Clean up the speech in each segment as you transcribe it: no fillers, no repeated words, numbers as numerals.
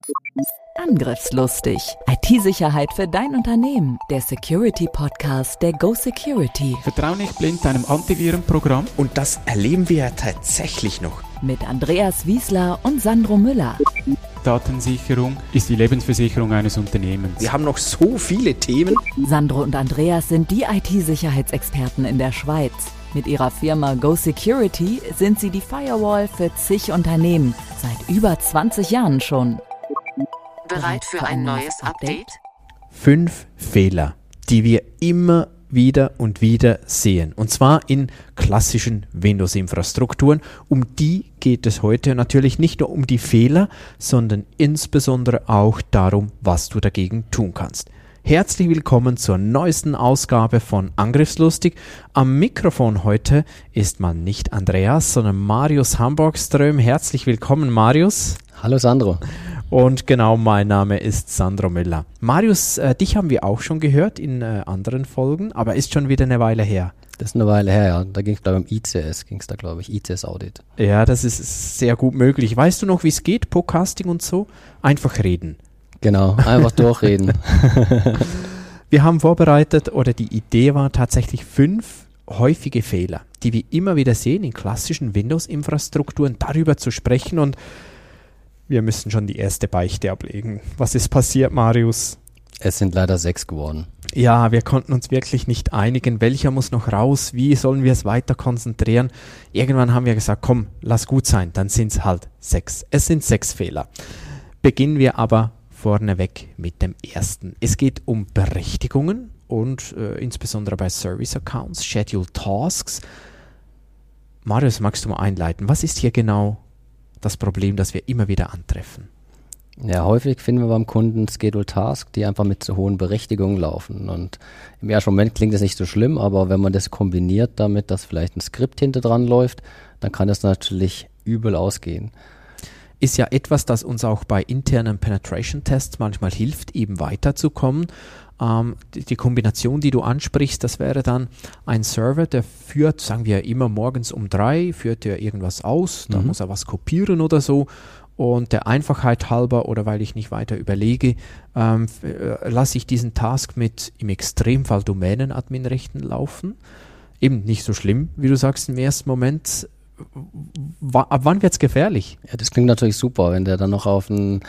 Angriffslustig. IT-Sicherheit für dein Unternehmen. Der Security-Podcast der Go Security. Vertrau nicht blind deinem Antivirenprogramm. Und das erleben wir ja tatsächlich noch. Mit Andreas Wiesler und Sandro Müller. Datensicherung ist die Lebensversicherung eines Unternehmens. Wir haben noch so viele Themen. Sandro und Andreas sind die IT-Sicherheitsexperten in der Schweiz. Mit ihrer Firma Go Security sind sie die Firewall für zig Unternehmen. Seit über 20 Jahren schon. Bereit für ein neues Update? 5 Fehler, die wir immer wieder und wieder sehen. Und zwar in klassischen Windows-Infrastrukturen. Um die geht es heute natürlich nicht nur um die Fehler, sondern insbesondere auch darum, was du dagegen tun kannst. Herzlich willkommen zur neuesten Ausgabe von Angriffslustig. Am Mikrofon heute ist mal nicht Andreas, sondern Marius Hamburgström. Herzlich willkommen, Marius. Hallo Sandro. Und genau, mein Name ist Sandro Müller. Marius, dich haben wir auch schon gehört in anderen Folgen, aber ist schon wieder eine Weile her. Das ist eine Weile her, ja. Da ging es, glaube ich, um ICS-Audit. Ja, das ist sehr gut möglich. Weißt du noch, wie es geht, Podcasting und so? Einfach reden. Genau, einfach durchreden. Wir haben vorbereitet, oder die Idee war tatsächlich 5 häufige Fehler, die wir immer wieder sehen in klassischen Windows-Infrastrukturen, darüber zu sprechen, und wir müssen schon die erste Beichte ablegen. Was ist passiert, Marius? Es sind leider 6 geworden. Ja, wir konnten uns wirklich nicht einigen, welcher muss noch raus, wie sollen wir es weiter konzentrieren. Irgendwann haben wir gesagt, komm, lass gut sein, dann sind es halt 6. Es sind 6 Fehler. Beginnen wir aber vorneweg mit dem ersten. Es geht um Berechtigungen und insbesondere bei Service Accounts, Scheduled Tasks. Marius, magst du mal einleiten? Was ist hier genau das Problem, das wir immer wieder antreffen? Ja, häufig finden wir beim Kunden Scheduled Tasks, die einfach mit zu hohen Berechtigungen laufen. Und im ersten Moment klingt das nicht so schlimm, aber wenn man das kombiniert damit, dass vielleicht ein Skript hinter dran läuft, dann kann das natürlich übel ausgehen. Ist ja etwas, das uns auch bei internen Penetration-Tests manchmal hilft, eben weiterzukommen. Die Kombination, die du ansprichst, das wäre dann ein Server, der führt, sagen wir immer morgens um 3, führt er irgendwas aus, da muss er was kopieren oder so, und der Einfachheit halber oder weil ich nicht weiter überlege, lasse ich diesen Task mit im Extremfall Domänenadminrechten laufen. Eben nicht so schlimm, wie du sagst im ersten Moment. Ab wann wird es gefährlich? Ja, das klingt natürlich super, wenn der dann noch auf eine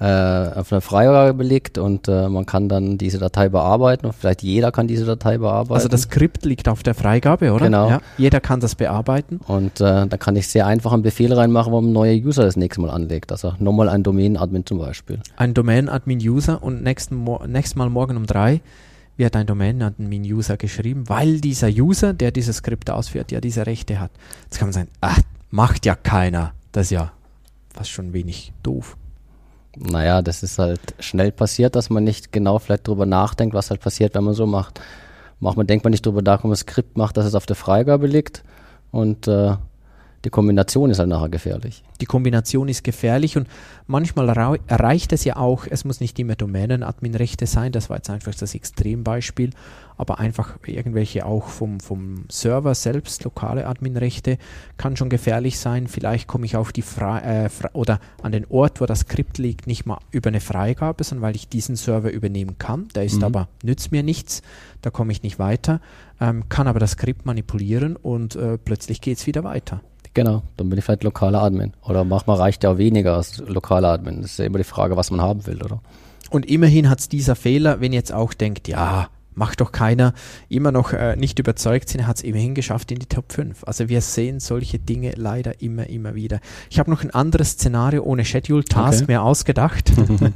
Freigabe liegt und man kann dann diese Datei bearbeiten und vielleicht jeder kann diese Datei bearbeiten. Also das Skript liegt auf der Freigabe, oder? Genau. Ja, jeder kann das bearbeiten. Und da kann ich sehr einfach einen Befehl reinmachen, wo ein neuer User das nächste Mal anlegt. Also nochmal ein Domain-Admin zum Beispiel. Ein Domain-Admin-User, und nächstes Mal morgen um 3 wird ein Domain-Admin-User geschrieben, weil dieser User, der dieses Skript ausführt, ja diese Rechte hat. Jetzt kann man sagen, macht ja keiner. Das ist ja fast schon wenig doof. Naja, das ist halt schnell passiert, dass man nicht genau vielleicht drüber nachdenkt, was halt passiert, wenn man so macht. Manchmal denkt man nicht drüber nach, wenn man ein Skript macht, dass es auf der Freigabe liegt, und die Kombination ist halt nachher gefährlich. Die Kombination ist gefährlich, und manchmal erreicht es ja auch, es muss nicht immer Domänen-Admin-Rechte sein, das war jetzt einfach das Extrembeispiel, aber einfach irgendwelche auch vom Server selbst, lokale Admin-Rechte, kann schon gefährlich sein. Vielleicht komme ich auf die oder an den Ort, wo das Skript liegt, nicht mal über eine Freigabe, sondern weil ich diesen Server übernehmen kann, der ist aber, nützt mir nichts, da komme ich nicht weiter, kann aber das Skript manipulieren und plötzlich geht es wieder weiter. Genau, dann bin ich vielleicht lokaler Admin. Oder manchmal reicht ja auch weniger als lokaler Admin. Das ist ja immer die Frage, was man haben will, oder? Und immerhin hat es dieser Fehler, wenn ihr jetzt auch denkt, ja, macht doch keiner, immer noch nicht überzeugt sind, hat es immerhin geschafft in die Top 5. Also wir sehen solche Dinge leider immer wieder. Ich habe noch ein anderes Szenario ohne Scheduled Task mehr ausgedacht.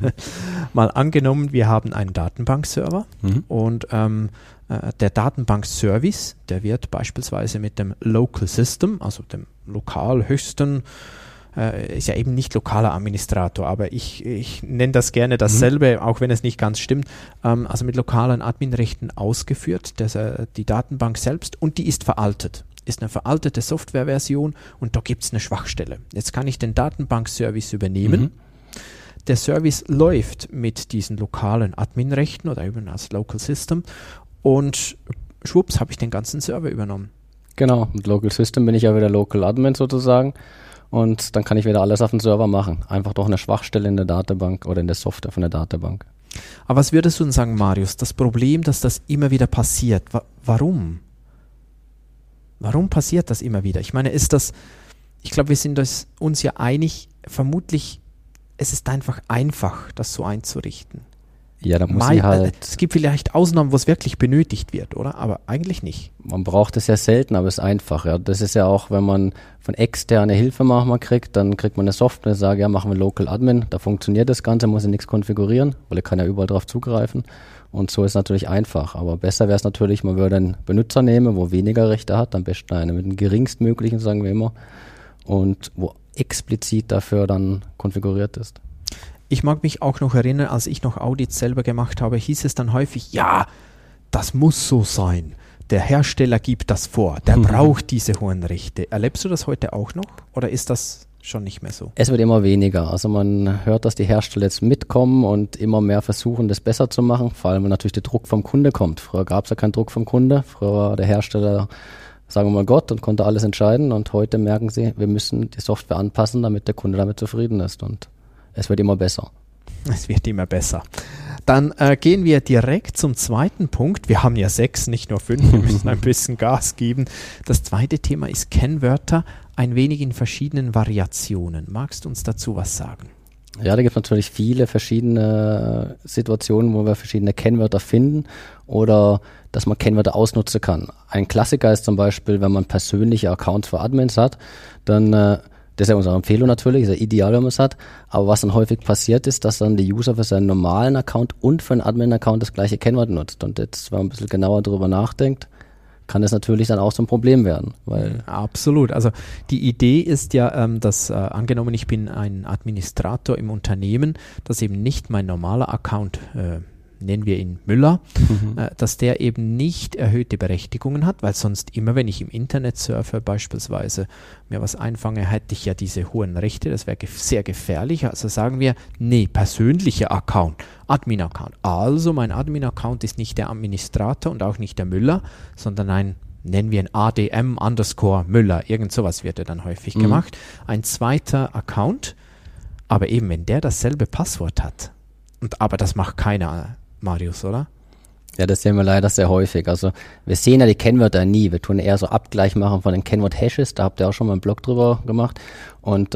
Mal angenommen, wir haben einen Datenbankserver und der Datenbank-Service, der wird beispielsweise mit dem Local System, also dem lokal höchsten, ist ja eben nicht lokaler Administrator, aber ich nenne das gerne dasselbe, auch wenn es nicht ganz stimmt, also mit lokalen Adminrechten ausgeführt, die Datenbank selbst, und die ist veraltet. Ist eine veraltete Softwareversion, und da gibt es eine Schwachstelle. Jetzt kann ich den Datenbank-Service übernehmen. Der Service läuft mit diesen lokalen Adminrechten oder eben als Local System, und schwupps habe ich den ganzen Server übernommen. Genau, mit Local System bin ich ja wieder Local Admin sozusagen. und dann kann ich wieder alles auf den Server machen. Einfach durch eine Schwachstelle in der Datenbank oder in der Software von der Datenbank. Aber was würdest du denn sagen, Marius, das Problem, dass das immer wieder passiert, warum? Warum passiert das immer wieder? Ich meine, ich glaube, wir sind uns ja einig, vermutlich, es ist einfach, das so einzurichten. Ja, da muss ich halt... Es gibt vielleicht Ausnahmen, wo es wirklich benötigt wird, oder? Aber eigentlich nicht. Man braucht es ja selten, aber es ist einfach. Ja. Das ist ja auch, wenn man von externe Hilfe manchmal kriegt, dann kriegt man eine Software, sagt, ja, machen wir Local Admin, da funktioniert das Ganze, muss ich nichts konfigurieren, weil er kann ja überall drauf zugreifen. Und so ist es natürlich einfach. Aber besser wäre es natürlich, man würde einen Benutzer nehmen, wo weniger Rechte hat, am besten einen mit dem geringstmöglichen, sagen wir immer, und wo explizit dafür dann konfiguriert ist. Ich mag mich auch noch erinnern, als ich noch Audits selber gemacht habe, hieß es dann häufig, ja, das muss so sein. Der Hersteller gibt das vor, der braucht diese hohen Rechte. Erlebst du das heute auch noch oder ist das schon nicht mehr so? Es wird immer weniger. Also man hört, dass die Hersteller jetzt mitkommen und immer mehr versuchen, das besser zu machen, vor allem wenn natürlich der Druck vom Kunde kommt. Früher gab es ja keinen Druck vom Kunde, früher war der Hersteller, sagen wir mal, Gott und konnte alles entscheiden und heute merken sie, wir müssen die Software anpassen, damit der Kunde damit zufrieden ist und es wird immer besser. Es wird immer besser. Dann gehen wir direkt zum zweiten Punkt. Wir haben ja 6, nicht nur 5. Wir müssen ein bisschen Gas geben. Das zweite Thema ist Kennwörter, ein wenig in verschiedenen Variationen. Magst du uns dazu was sagen? Ja, da gibt es natürlich viele verschiedene Situationen, wo wir verschiedene Kennwörter finden oder dass man Kennwörter ausnutzen kann. Ein Klassiker ist zum Beispiel, wenn man persönliche Accounts für Admins hat, dann das ist ja unsere Empfehlung natürlich, ist ja ideal, wenn man es hat. Aber was dann häufig passiert ist, dass dann die User für seinen normalen Account und für einen Admin-Account das gleiche Kennwort nutzt. Und jetzt, wenn man ein bisschen genauer darüber nachdenkt, kann das natürlich dann auch so ein Problem werden. Weil absolut. Also die Idee ist ja, dass angenommen, ich bin ein Administrator im Unternehmen, dass eben nicht mein normaler Account nennen wir ihn Müller, dass der eben nicht erhöhte Berechtigungen hat, weil sonst immer, wenn ich im Internet surfe beispielsweise mir was einfange, hätte ich ja diese hohen Rechte, das wäre sehr gefährlich. Also sagen wir, nee, persönlicher Account, Admin-Account. Also mein Admin-Account ist nicht der Administrator und auch nicht der Müller, sondern ein, nennen wir ihn ADM_Müller, irgend sowas wird ja dann häufig gemacht. Ein zweiter Account, aber eben wenn der dasselbe Passwort hat, aber das macht keiner, Marius, oder? Ja, das sehen wir leider sehr häufig. Also wir sehen ja die Kennwörter nie. Wir tun eher so Abgleich machen von den Kennwort-Hashes. Da habt ihr auch schon mal einen Blog drüber gemacht. Und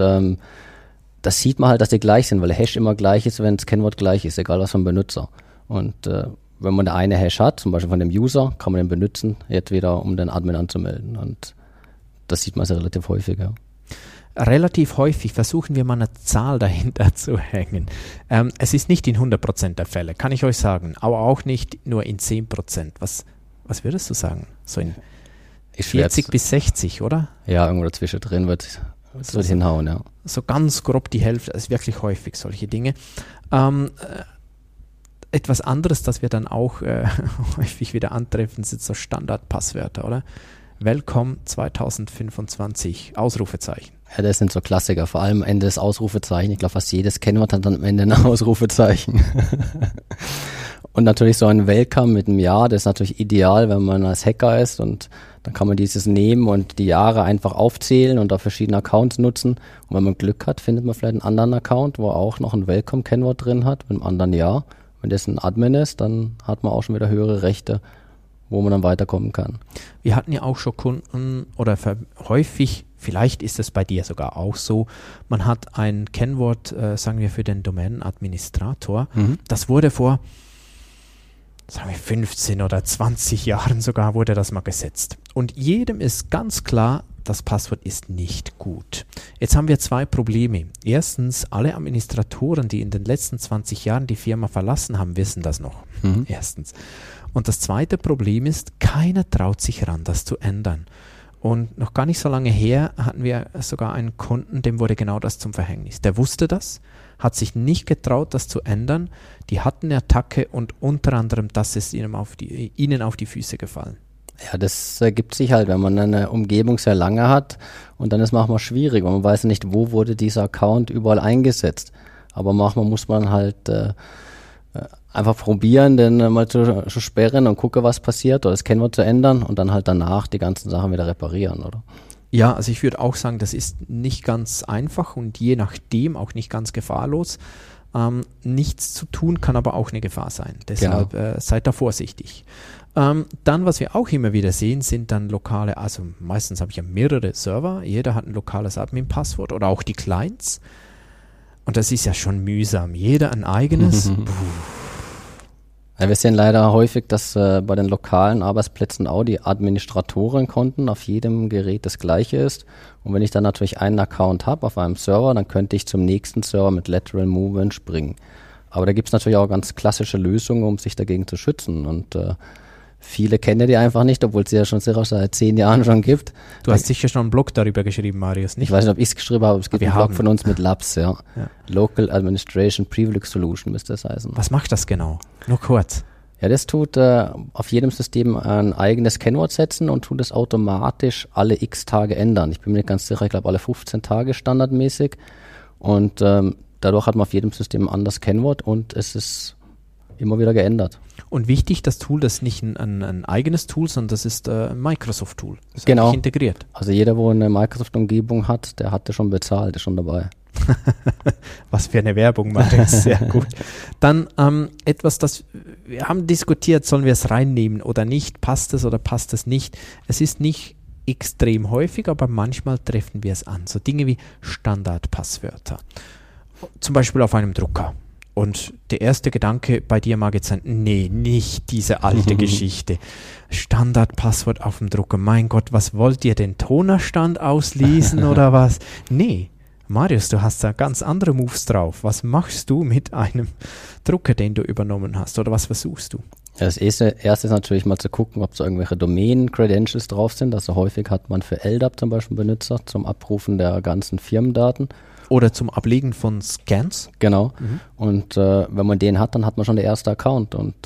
das sieht man halt, dass die gleich sind, weil der Hash immer gleich ist, wenn das Kennwort gleich ist, egal was vom Benutzer. Und wenn man eine Hash hat, zum Beispiel von dem User, kann man den benutzen, jetzt wieder, um den Admin anzumelden. Und das sieht man sehr relativ häufig, ja. Relativ häufig versuchen wir mal eine Zahl dahinter zu hängen. Es ist nicht in 100% der Fälle, kann ich euch sagen, aber auch nicht nur in 10%. Was würdest du sagen? So in 40 bis 60, oder? Ja, irgendwo dazwischen drin wird hinhauen, ja. So ganz grob die Hälfte, das ist wirklich häufig solche Dinge. Etwas anderes, das wir dann auch häufig wieder antreffen, sind so Standardpasswörter, oder? Welcome 2025, Ausrufezeichen. Ja, das sind so Klassiker, vor allem am Ende des Ausrufezeichen. Ich glaube, fast jedes Kennwort hat dann am Ende ein Ausrufezeichen. Und natürlich so ein Welcome mit einem Jahr, das ist natürlich ideal, wenn man als Hacker ist und dann kann man dieses nehmen und die Jahre einfach aufzählen und auf verschiedene Accounts nutzen. Und wenn man Glück hat, findet man vielleicht einen anderen Account, wo auch noch ein Welcome-Kennwort drin hat, mit einem anderen Jahr. Wenn das ein Admin ist, dann hat man auch schon wieder höhere Rechte, wo man dann weiterkommen kann. Wir hatten ja auch schon Kunden oder häufig, vielleicht ist es bei dir sogar auch so, man hat ein Kennwort, sagen wir für den Domänenadministrator, das wurde vor, sagen wir 15 oder 20 Jahren sogar, wurde das mal gesetzt. Und jedem ist ganz klar, das Passwort ist nicht gut. Jetzt haben wir zwei Probleme. Erstens, alle Administratoren, die in den letzten 20 Jahren die Firma verlassen haben, wissen das noch. Erstens. Und das zweite Problem ist, keiner traut sich ran, das zu ändern. Und noch gar nicht so lange her hatten wir sogar einen Kunden, dem wurde genau das zum Verhängnis. Der wusste das, hat sich nicht getraut, das zu ändern. Die hatten eine Attacke und unter anderem das ist ihnen auf die Füße gefallen. Ja, das ergibt sich halt, wenn man eine Umgebung sehr lange hat und dann ist es manchmal schwierig, weil man weiß nicht, wo wurde dieser Account überall eingesetzt. Aber manchmal muss man halt einfach probieren, den mal zu sperren und gucken, was passiert oder das Kennwort zu ändern und dann halt danach die ganzen Sachen wieder reparieren, oder? Ja, also ich würde auch sagen, das ist nicht ganz einfach und je nachdem auch nicht ganz gefahrlos. Nichts zu tun kann aber auch eine Gefahr sein. Deshalb seid da vorsichtig. Dann, was wir auch immer wieder sehen, sind dann lokale, also meistens habe ich ja mehrere Server, jeder hat ein lokales Admin-Passwort oder auch die Clients. Und das ist ja schon mühsam. Jeder ein eigenes. Ja, wir sehen leider häufig, dass bei den lokalen Arbeitsplätzen auch die Administratorenkonten auf jedem Gerät das gleiche ist. Und wenn ich dann natürlich einen Account habe auf einem Server, dann könnte ich zum nächsten Server mit Lateral Movement springen. Aber da gibt es natürlich auch ganz klassische Lösungen, um sich dagegen zu schützen. Und viele kennen die einfach nicht, obwohl es sie ja schon seit 10 Jahren schon gibt. Du hast sicher schon einen Blog darüber geschrieben, Marius, nicht? Ich weiß nicht, ob ich es geschrieben habe, aber es gibt einen Blog von uns mit Labs, ja. Local Administration Privilege Solution müsste es heißen. Was macht das genau? Nur kurz. Ja, das tut auf jedem System ein eigenes Kennwort setzen und tut es automatisch alle x Tage ändern. Ich bin mir nicht ganz sicher, ich glaube alle 15 Tage standardmäßig. Und dadurch hat man auf jedem System ein anderes Kennwort und es ist immer wieder geändert. Und wichtig, das Tool, das ist nicht ein eigenes Tool, sondern das ist ein Microsoft-Tool. Das ist genau integriert. Also jeder, wo eine Microsoft-Umgebung hat, der hatte schon bezahlt, ist schon dabei. Was für eine Werbung, Marius, sehr gut. Dann etwas, das wir haben diskutiert, sollen wir es reinnehmen oder nicht, passt es oder passt es nicht. Es ist nicht extrem häufig, aber manchmal treffen wir es an. So Dinge wie Standardpasswörter. Zum Beispiel auf einem Drucker. Und der erste Gedanke bei dir mag jetzt sein, nee, nicht diese alte Geschichte. Standardpasswort auf dem Drucker. Mein Gott, was wollt ihr, den Tonerstand auslesen oder was? Nee, Marius, du hast da ganz andere Moves drauf. Was machst du mit einem Drucker, den du übernommen hast oder was versuchst du? Das erste ist natürlich mal zu gucken, ob so irgendwelche Domain-Credentials drauf sind. Also häufig hat man für LDAP zum Beispiel Benutzer zum Abrufen der ganzen Firmendaten. Oder zum Ablegen von Scans. Genau. Und wenn man den hat, dann hat man schon den ersten Account. Und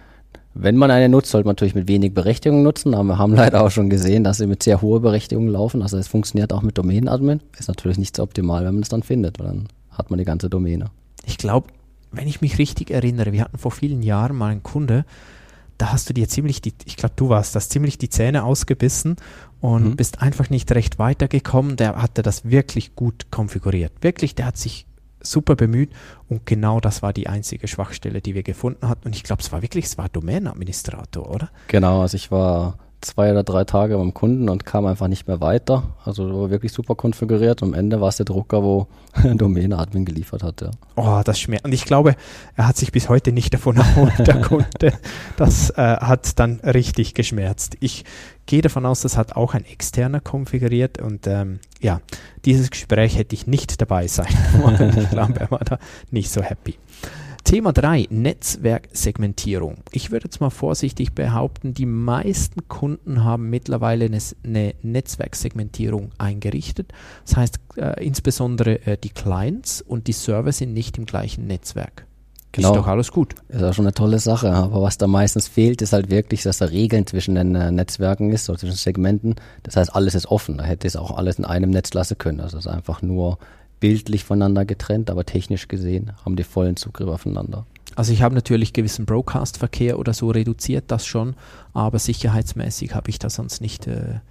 wenn man einen nutzt, sollte man natürlich mit wenig Berechtigung nutzen. Aber wir haben leider auch schon gesehen, dass sie mit sehr hoher Berechtigung laufen. Also es funktioniert auch mit Domain-Admin. Ist natürlich nicht so optimal, wenn man es dann findet, weil dann hat man die ganze Domäne. Ich glaube, wenn ich mich richtig erinnere, wir hatten vor vielen Jahren mal einen Kunde, da hast du dir ziemlich ich glaube du warst das, ziemlich die Zähne ausgebissen und bist einfach nicht recht weitergekommen. Der hatte das wirklich gut konfiguriert. Wirklich, der hat sich super bemüht und genau das war die einzige Schwachstelle, die wir gefunden hatten. Und ich glaube, es war Domain-Administrator, oder? Genau, also ich war 2 oder 3 Tage beim Kunden und kam einfach nicht mehr weiter. Also war wirklich super konfiguriert. Am Ende war es der Drucker, wo Domain-Admin geliefert hat. Ja. Oh, das schmerzt. Und ich glaube, er hat sich bis heute nicht davon erholt, der Kunde. Das hat dann richtig geschmerzt. Ich gehe davon aus, das hat auch ein externer konfiguriert und ja, dieses Gespräch hätte ich nicht dabei sein wollen. Ich glaube, er war da nicht so happy. Thema 3, Netzwerksegmentierung. Ich würde jetzt mal vorsichtig behaupten, die meisten Kunden haben mittlerweile eine Netzwerksegmentierung eingerichtet. Das heißt, insbesondere die Clients und die Server sind nicht im gleichen Netzwerk. Genau. Ist doch alles gut. Ist auch schon eine tolle Sache, aber was da meistens fehlt, ist halt wirklich, dass da Regeln zwischen den Netzwerken ist, oder zwischen Segmenten. Das heißt, alles ist offen. Da hätte es auch alles in einem Netz lassen können. Also es ist einfach nur bildlich voneinander getrennt, aber technisch gesehen haben die vollen Zugriff aufeinander. Also ich habe natürlich gewissen Broadcast-Verkehr oder so reduziert, das schon, aber sicherheitsmäßig habe ich da sonst nicht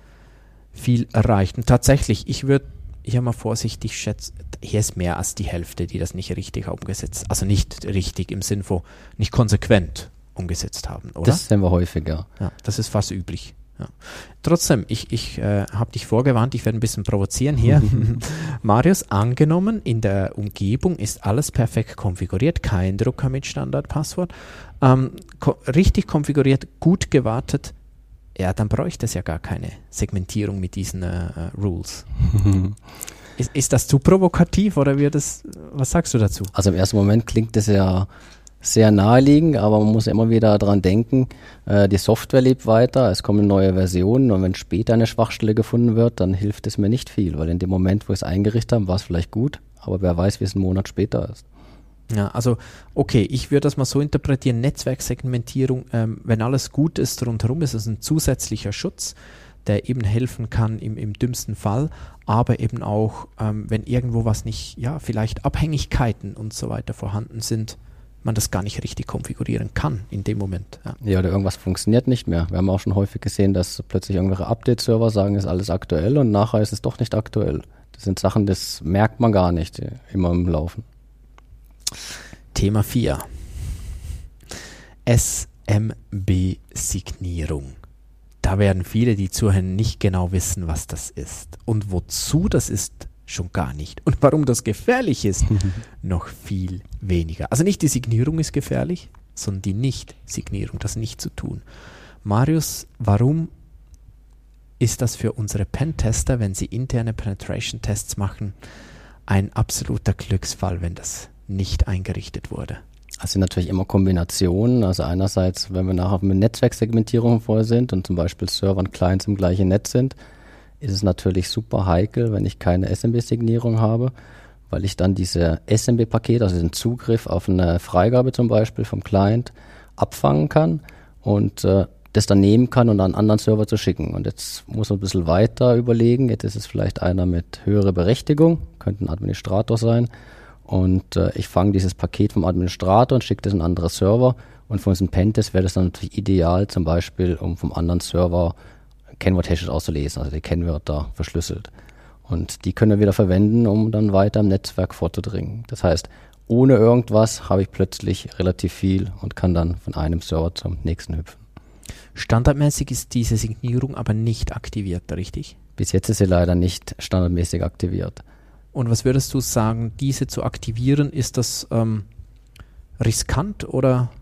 viel erreicht. Und tatsächlich, ich würde hier mal vorsichtig schätzen, hier ist mehr als die Hälfte, die das nicht richtig umgesetzt, also nicht richtig im Sinn von nicht konsequent umgesetzt haben, oder? Das sehen wir häufiger. Ja, das ist fast üblich. Ja. Trotzdem, ich habe dich vorgewarnt, ich werde ein bisschen provozieren hier. Marius, angenommen, in der Umgebung ist alles perfekt konfiguriert, kein Drucker mit Standardpasswort, richtig konfiguriert, gut gewartet, ja, dann bräuchte es ja gar keine Segmentierung mit diesen Rules. Ist das zu provokativ oder was sagst du dazu? Also im ersten Moment klingt das ja sehr naheliegend, aber man muss immer wieder daran denken, die Software lebt weiter, es kommen neue Versionen und wenn später eine Schwachstelle gefunden wird, dann hilft es mir nicht viel, weil in dem Moment, wo ich es eingerichtet habe, war es vielleicht gut, aber wer weiß, wie es einen Monat später ist. Ja, also okay, ich würde das mal so interpretieren, Netzwerksegmentierung, wenn alles gut ist rundherum, ist es ein zusätzlicher Schutz, der eben helfen kann im dümmsten Fall, aber eben auch, wenn irgendwo was nicht, ja, vielleicht Abhängigkeiten und so weiter vorhanden sind, man das gar nicht richtig konfigurieren kann in dem Moment. Ja, oder irgendwas funktioniert nicht mehr. Wir haben auch schon häufig gesehen, dass plötzlich irgendwelche Update-Server sagen, ist alles aktuell und nachher ist es doch nicht aktuell. Das sind Sachen, das merkt man gar nicht immer im Laufen. Thema 4. SMB-Signierung. Da werden viele, die zuhören, nicht genau wissen, was das ist. Und wozu das ist, schon gar nicht. Und warum das gefährlich ist, noch viel weniger. Also nicht die Signierung ist gefährlich, sondern die Nicht-Signierung, das nicht zu tun. Marius, warum ist das für unsere Pentester, wenn sie interne Penetration-Tests machen, ein absoluter Glücksfall, wenn das nicht eingerichtet wurde? Das sind natürlich immer Kombinationen. Also einerseits, wenn wir nachher mit Netzwerksegmentierung voll sind und zum Beispiel Server und Clients im gleichen Netz sind, ist es natürlich super heikel, wenn ich keine SMB-Signierung habe, weil ich dann diese SMB-Paket, also den Zugriff auf eine Freigabe zum Beispiel vom Client, abfangen kann und das dann nehmen kann und an einen anderen Server zu schicken. Und jetzt muss man ein bisschen weiter überlegen. Jetzt ist es vielleicht einer mit höherer Berechtigung, könnte ein Administrator sein. Und ich fange dieses Paket vom Administrator und schicke das in einen anderen Server. Und für uns ein Pentest wäre das dann natürlich ideal, zum Beispiel, um vom anderen Server Kennwort-Hashes auszulesen, also die Kennwörter verschlüsselt. Und die können wir wieder verwenden, um dann weiter im Netzwerk vorzudringen. Das heißt, ohne irgendwas habe ich plötzlich relativ viel und kann dann von einem Server zum nächsten hüpfen. Standardmäßig ist diese Signierung aber nicht aktiviert, richtig? Bis jetzt ist sie leider nicht standardmäßig aktiviert. Und was würdest du sagen, diese zu aktivieren, ist das riskant oder?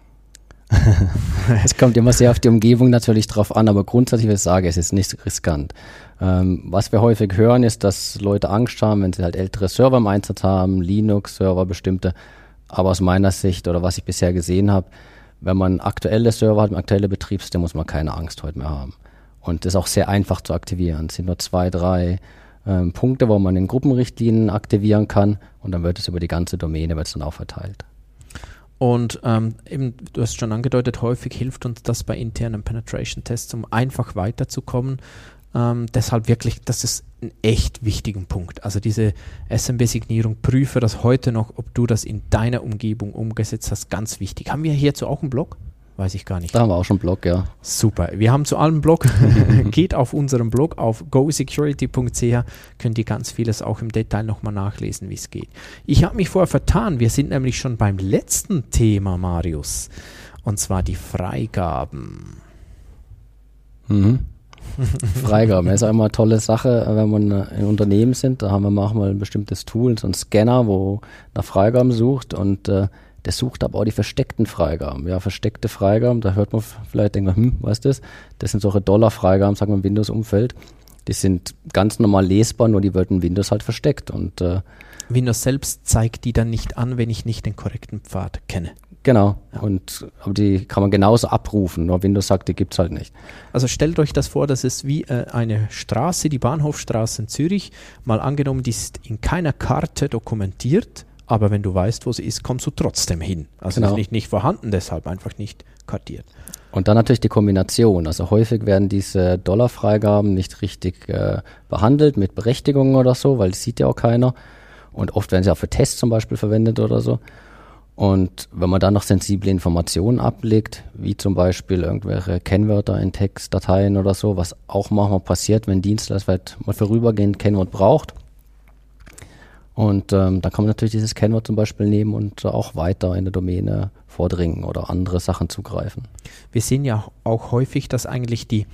Es kommt immer sehr auf die Umgebung natürlich drauf an, aber grundsätzlich würde ich sagen, es ist nicht riskant. Was wir häufig hören, ist, dass Leute Angst haben, wenn sie halt ältere Server im Einsatz haben, Linux-Server bestimmte. Aber aus meiner Sicht oder was ich bisher gesehen habe, wenn man aktuelle Server hat, aktuelle Betriebssystem, muss man keine Angst heute mehr haben. Und das ist auch sehr einfach zu aktivieren. Es sind nur 2, 3 Punkte, wo man in Gruppenrichtlinien aktivieren kann und dann wird es über die ganze Domäne wird es dann auch verteilt. Und eben, du hast schon angedeutet, häufig hilft uns das bei internen Penetration-Tests, um einfach weiterzukommen. Deshalb wirklich, das ist ein echt wichtigen Punkt. Also diese SMB-Signierung, prüfe das heute noch, ob du das in deiner Umgebung umgesetzt hast, ganz wichtig. Haben wir hierzu auch einen Blog? Weiß ich gar nicht. Da haben wir auch schon einen Blog, ja. Super. Wir haben zu allem einen Blog. Geht auf unserem Blog auf gosecurity.ch, könnt ihr ganz vieles auch im Detail nochmal nachlesen, wie es geht. Ich habe mich vorher vertan. Wir sind nämlich schon beim letzten Thema, Marius. Und zwar die Freigaben. Freigaben ist auch immer eine tolle Sache, wenn man in Unternehmen sind. Da haben wir manchmal ein bestimmtes Tool, so einen Scanner, wo nach Freigaben sucht und der sucht aber auch die versteckten Freigaben. Ja, versteckte Freigaben, da hört man vielleicht, denkt man, was ist das? Das sind solche Dollar-Freigaben, sagen wir im Windows-Umfeld. Die sind ganz normal lesbar, nur die wird in Windows halt versteckt. Und Windows selbst zeigt die dann nicht an, wenn ich nicht den korrekten Pfad kenne. Genau, ja. Aber die kann man genauso abrufen, nur Windows sagt, die gibt es halt nicht. Also stellt euch das vor, das ist wie eine Straße, die Bahnhofstraße in Zürich, mal angenommen, die ist in keiner Karte dokumentiert, aber wenn du weißt, wo sie ist, kommst du trotzdem hin. Also genau. Ist nicht vorhanden, deshalb einfach nicht kartiert. Und dann natürlich die Kombination. Also häufig werden diese Dollarfreigaben nicht richtig behandelt mit Berechtigungen oder so, weil das sieht ja auch keiner. Und oft werden sie auch für Tests zum Beispiel verwendet oder so. Und wenn man dann noch sensible Informationen ablegt, wie zum Beispiel irgendwelche Kennwörter in Textdateien oder so, was auch manchmal passiert, wenn ein Dienstleister mal vorübergehend Kennwort braucht. Und dann kann man natürlich dieses Kennwort zum Beispiel nehmen und auch weiter in der Domäne vordringen oder andere Sachen zugreifen. Wir sehen ja auch häufig, dass eigentlich die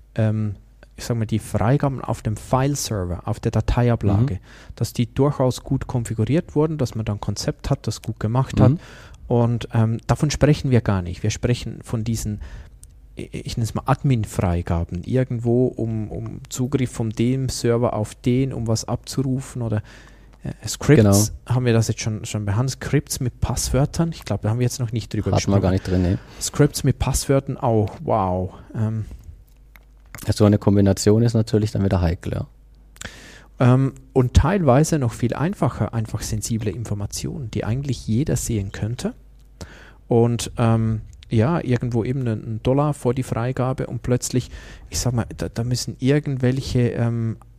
Freigaben auf dem File-Server, auf der Dateiablage, dass die durchaus gut konfiguriert wurden, dass man dann ein Konzept hat, das gut gemacht hat. Und davon sprechen wir gar nicht. Wir sprechen von diesen, ich nenne es mal Admin-Freigaben, irgendwo um Zugriff von dem Server auf den, um was abzurufen oder Scripts, genau. Haben wir das jetzt schon behandelt? Scripts mit Passwörtern? Ich glaube, da haben wir jetzt noch nicht drüber gesprochen. Hatten wir gar nicht drin, ne? Scripts mit Passwörtern auch, wow. So eine Kombination ist natürlich dann wieder heikel, ja. Und teilweise noch viel einfacher, einfach sensible Informationen, die eigentlich jeder sehen könnte. Und irgendwo eben $1 vor die Freigabe und plötzlich, ich sag mal, da müssen irgendwelche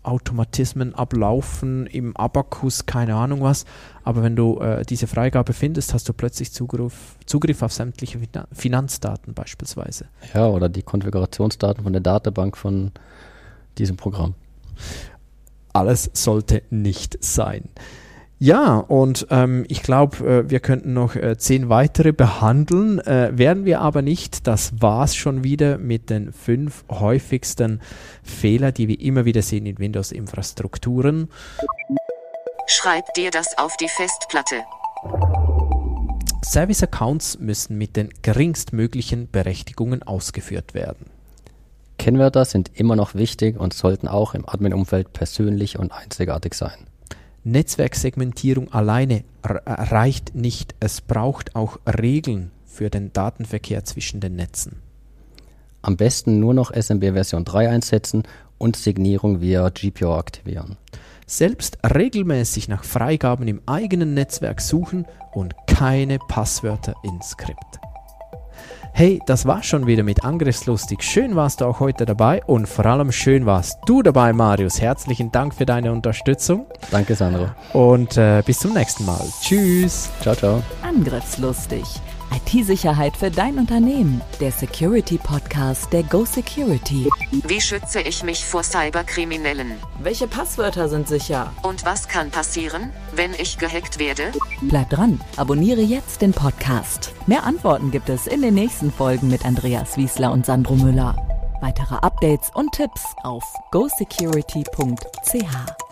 Automatismen ablaufen im Abacus, keine Ahnung was. Aber wenn du diese Freigabe findest, hast du plötzlich Zugriff auf sämtliche Finanzdaten beispielsweise. Ja, oder die Konfigurationsdaten von der Datenbank von diesem Programm. Alles sollte nicht sein. Ja, und ich glaube, wir könnten noch 10 weitere behandeln, werden wir aber nicht. Das war's schon wieder mit den 5 häufigsten Fehler, die wir immer wieder sehen in Windows-Infrastrukturen. Schreib dir das auf die Festplatte. Service-Accounts müssen mit den geringstmöglichen Berechtigungen ausgeführt werden. Kennwörter sind immer noch wichtig und sollten auch im Admin-Umfeld persönlich und einzigartig sein. Netzwerksegmentierung alleine reicht nicht. Es braucht auch Regeln für den Datenverkehr zwischen den Netzen. Am besten nur noch SMB Version 3 einsetzen und Signierung via GPO aktivieren. Selbst regelmäßig nach Freigaben im eigenen Netzwerk suchen und keine Passwörter ins Skript. Hey, das war schon wieder mit Angriffslustig. Schön warst du auch heute dabei und vor allem schön warst du dabei, Marius. Herzlichen Dank für deine Unterstützung. Danke, Sandro. Und bis zum nächsten Mal. Tschüss. Ciao, ciao. Angriffslustig. IT-Sicherheit für dein Unternehmen. Der Security-Podcast der Go Security. Wie schütze ich mich vor Cyberkriminellen? Welche Passwörter sind sicher? Und was kann passieren, wenn ich gehackt werde? Bleib dran, abonniere jetzt den Podcast. Mehr Antworten gibt es in den nächsten Folgen mit Andreas Wiesler und Sandro Müller. Weitere Updates und Tipps auf gosecurity.ch.